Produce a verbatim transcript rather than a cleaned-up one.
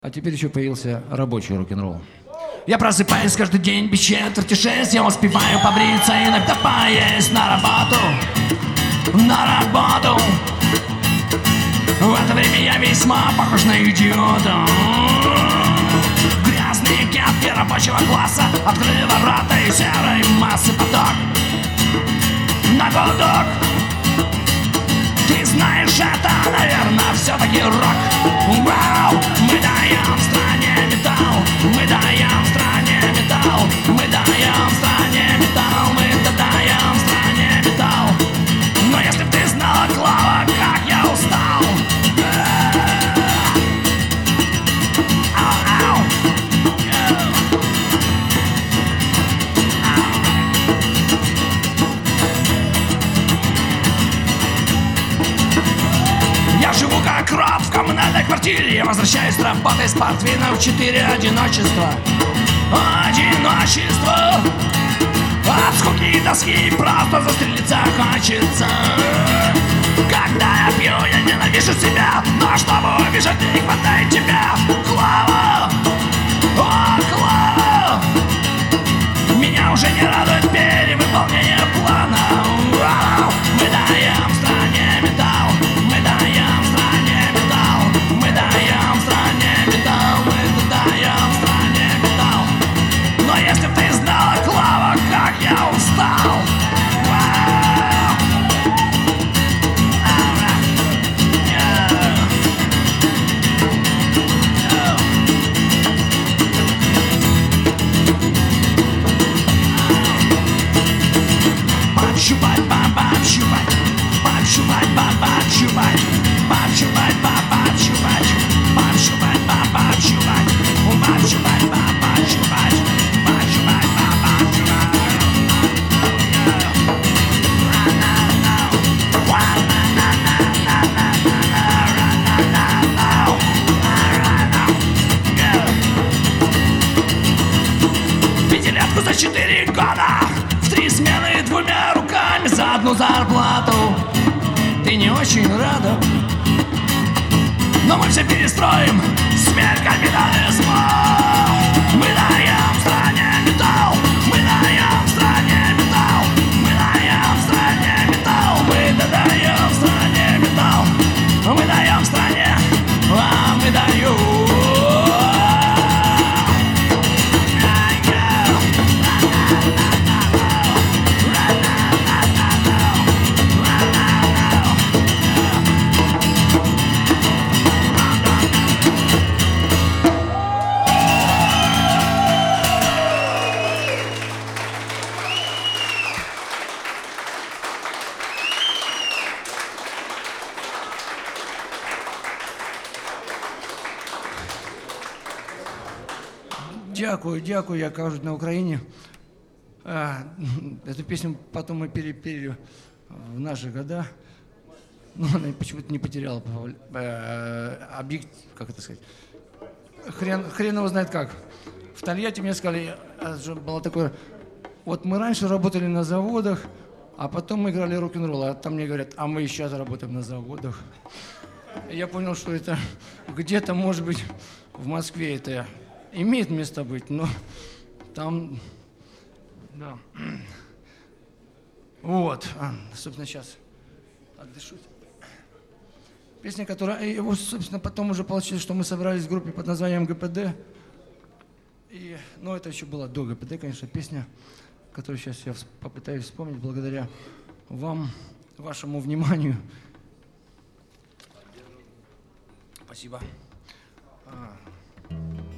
А теперь еще появился рабочий рок-н-ролл. Я просыпаюсь каждый день без четверти шесть. Я успеваю побриться и иногда поесть на работу. На работу. В это время я весьма похож на идиота. Грязные кепки рабочего класса открыли ворота и серой массы поток. На гудок. Ты знаешь, это, наверное, все-таки рок. Вау! Мы даем в стране металл. Мы даем в стране металл. Мы даем в стране металл. Мы даем в стране металл. Но если б ты знала, Клава, как я устал. Ау, ау. Я живу как раб в коммунальной квартире. Я возвращаюсь с работы с портвейном в четыре. Одиночество, одиночество. От скуки и тоски просто застрелиться хочется. Когда я пью, я ненавижу себя. Но чтобы убежать, мне не хватает тебя. Клава, о, Клава. Меня уже не радует перевыполнение плана. Вау. Мы даем в стране металл. Мы даем в стране металл. Мы даем в стране металл. Мы даем в стране металл. Но если б ты знала, Клава, как я устал. Вау. Баб-щупать, баб-баб-щупать. Баб-щупать, баб-баб-щупать. Баб-щупать, баб-баб-щупать. Баб-щупать, баб-баб-щупать. Баб-щупать, баб-баб-щупать. Баб-щупать, баб-баб-щупать. Пятилетку за четыре года. В три смены двумя руками за одну зарплату. Ты не очень рада, но мы все перестроим. Смерть капитализма. Мы даем в стране металл. Мы даем в стране металл. Мы даем в стране металл. Мы даем в стране металл. Мы даем в стране. А мы даем. Дякую, дякую, я кажу на Украине. А, эту песню потом мы перепели в наши года. Но она почему-то не потеряла объект, как это сказать, хрен, хрен его знает как. В Тольятти мне сказали, было такое, вот мы раньше работали на заводах, а потом мы играли рок-н-ролл, а там мне говорят, а мы и сейчас работаем на заводах. И я понял, что это где-то, может быть, в Москве это имеет место быть, но там, да. Вот, а, собственно, сейчас отдышусь. Песня, которая, и, собственно, потом уже получилось, что мы собрались в группе под названием ГПД. И, ну, это еще было до ГПД, конечно, песня, которую сейчас я попытаюсь вспомнить благодаря вам, вашему вниманию. Спасибо. А.